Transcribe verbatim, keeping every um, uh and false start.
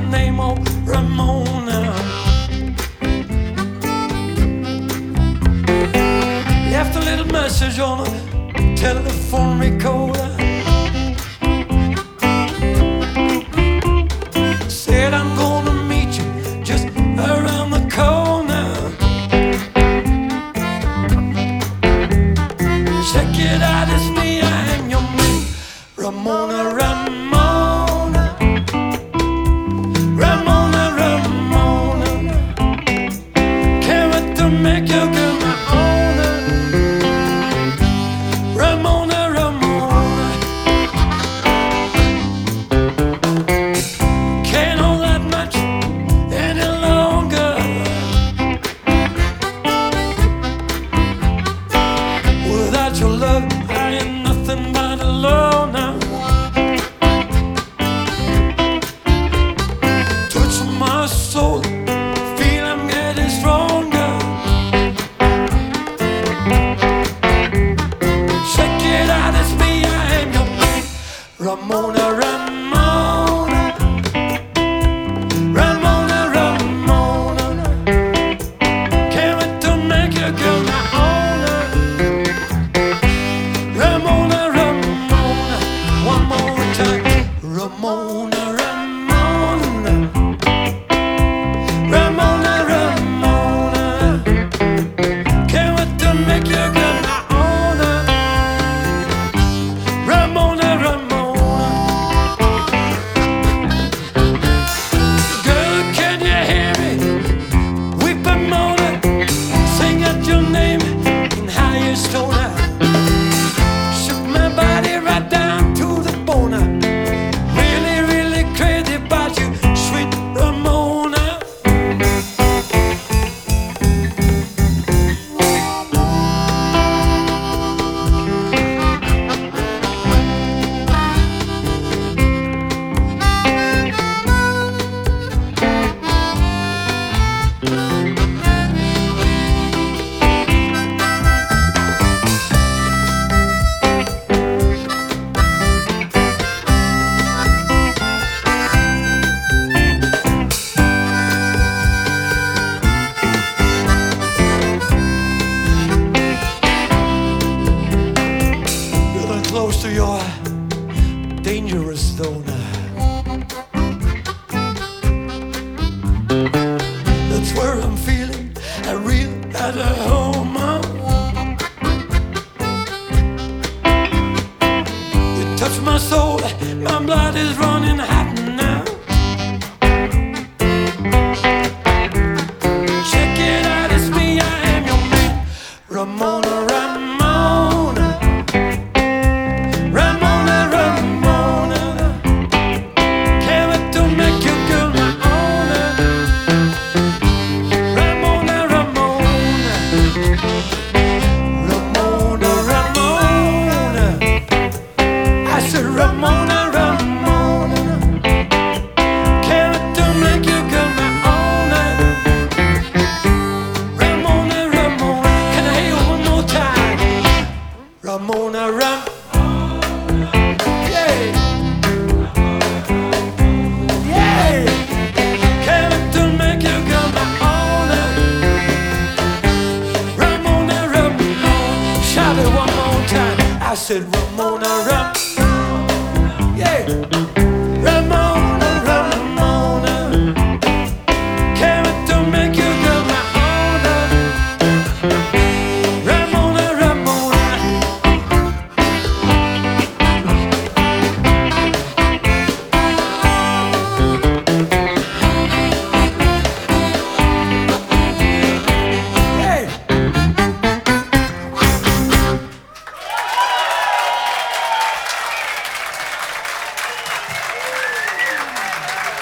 name of Ramona. Left a little message on a telephone recorder. Said I'm gonna meet you just around the corner. Check it out, it's me, I'm your man, Ramona, Ramona, Ramona, Ramona. Can't wait to make you girl my owner, Ramona, Ramona. Can't hold that much any longer. Without your love, I ain't nothing but a loner. Touch my soul, feel I'm getting stronger. Check it out, it's me, I am your man, Ramona, Ramona, Ramona, Ramona. Can't wait to make you girl my owner, Ramona, Ramona. One more time, Ramona, Ramona, Ramona, Ramona. Can't wait to make you girl my owner, Ramona, Ramona. Girl, can you hear me? Weep and moan, sing out your name in highest tone. Shook my body right down to the bone. Really, really crazy about you, sweet Ramona. Getting close to your dangerous zone. That's where I'm feeling a real at home. You touch my soul, my blood is running hot now. Check it out, it's me, I am your man, Ramona, Ramona, Ramona, Ramona. Can't wait to make you girl my owner, Ramona, Ramona, Ramona, Ramona. I said Ramona, Ramona. Can't wait to make you girl my owner, Ramona, Ramona. Can I hear you one more time? Ramona, Ram. Yeah. Yeah. Can't wait to make you girl my owner, Ramona, Ramona. Shout it one more time. I said Ramona, Ram. Yeah.